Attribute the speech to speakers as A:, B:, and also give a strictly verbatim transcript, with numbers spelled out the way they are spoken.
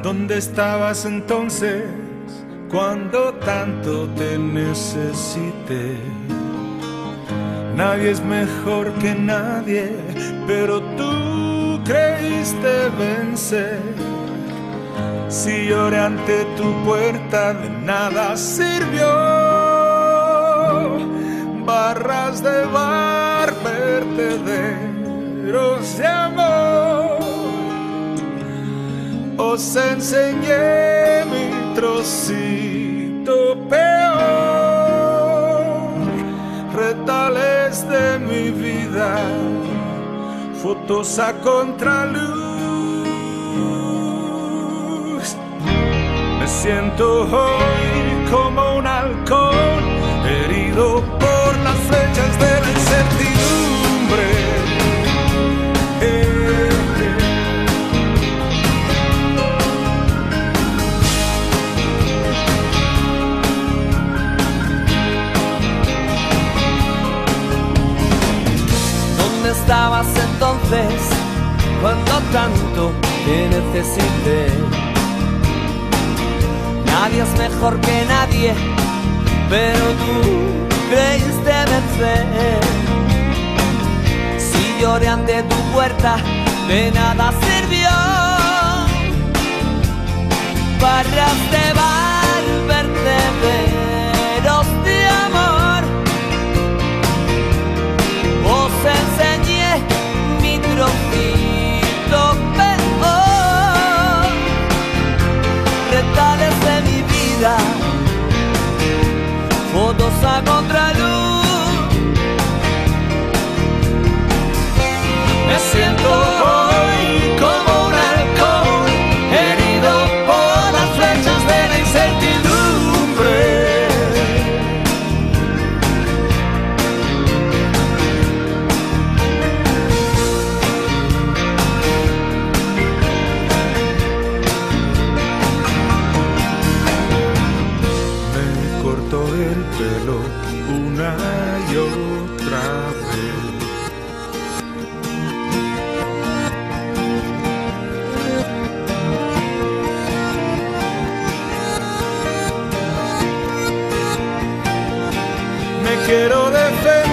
A: ¿Dónde estabas entonces cuando tanto te necesité? Nadie es mejor que nadie, pero tú creíste vencer. Si lloré ante tu puerta, de nada sirvió. Barras de bar, vertederos de amor. Os enseñé mi trocito peor, retales de mi vida, fotos a contraluz. Me siento hoy como un halcón, herido por las flechas de la incertidumbre.
B: Estabas entonces cuando tanto te necesité. Nadie es mejor que nadie, pero tú creíste vencer. Si lloré ante tu puerta, de nada sirvió. Barras de bar, vertederos de amor. Os enseñé mi trocito peor, retales de mi vida, fotos a contraluz. Me siento hoy como un halcón, herido por las flechas de la incertidumbre.
A: El pelo una y otra vez. Me quiero defender